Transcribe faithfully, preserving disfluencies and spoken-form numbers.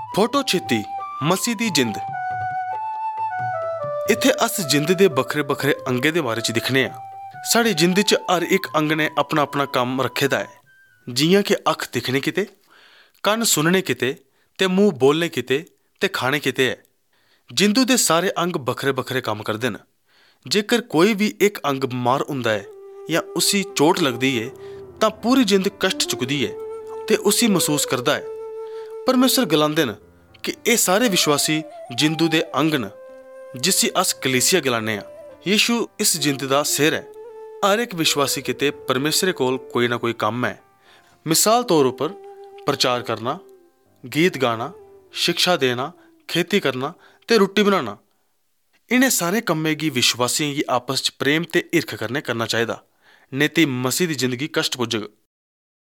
Photo छित्ती मसीह दी जिंद। इत्थे अस जिंद दे बक्खरे बक्खरे अंगें दे बारे च दिक्खने आं। साढ़ी जिंद च हर एक अंग ने अपना अपना कम्म रखे दा है। जियां कि अख दिक्खने किते, कन्न सुनने किते, ते मूँह बोलने किते, ते खाने किते है। जिंदू दे सारे अंग बक्खरे बक्खरे कम्म करदे न। जेकर कोई भी एक अंग बमार हुंदा है या उसी चोट लगदी है तां पूरी जिंद कष्ट चुकदी है ते उसी महसूस करदा है। परमेश्वर गलांदे न कि एह सारे विश्वासी जिंदू दे अंग न, जिसी अस कलीसिया गलाने आं। यीशु इस जिंद दा सिर है। हर एक विश्वासी किते परमेश्वर कोल कोई ना कोई कम्म है। मिसाल तौर उप्पर प्रचार करना, गीत गाना, शिक्षा देना, खेती करना ते रुट्टी बनाना। इन्हें सारे कम्में गी विश्वासियें गी आपस च प्रेम ते हिरख कन्नै करना चाहिदा, नेईं ते मसीह दी जिंदगी कष्ट पुज्जग।